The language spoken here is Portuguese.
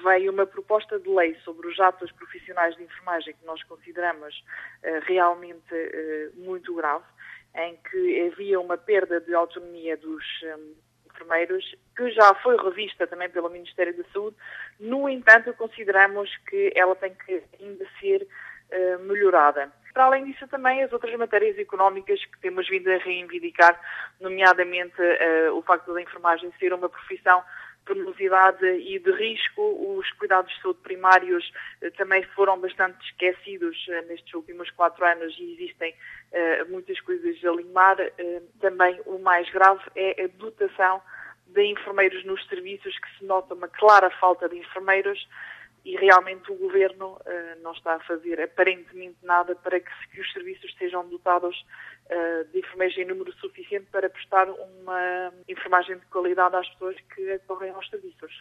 veio uma proposta de lei sobre os atos profissionais de enfermagem que nós consideramos realmente muito grave, em que havia uma perda de autonomia dos enfermeiros, que já foi revista também pelo Ministério da Saúde. No entanto, consideramos que ela tem que ainda ser melhorada. Para além disso, também as outras matérias económicas que temos vindo a reivindicar, nomeadamente o facto da enfermagem ser uma profissão de penosidade e de risco. Os cuidados de saúde primários também foram bastante esquecidos nestes últimos 4 anos e existem muitas coisas a limar. Também o mais grave é a dotação de enfermeiros nos serviços, que se nota uma clara falta de enfermeiros e realmente o Governo não está a fazer aparentemente nada para que os serviços sejam dotados de enfermeiros em número suficiente para prestar uma enfermagem de qualidade às pessoas que acorrem aos serviços.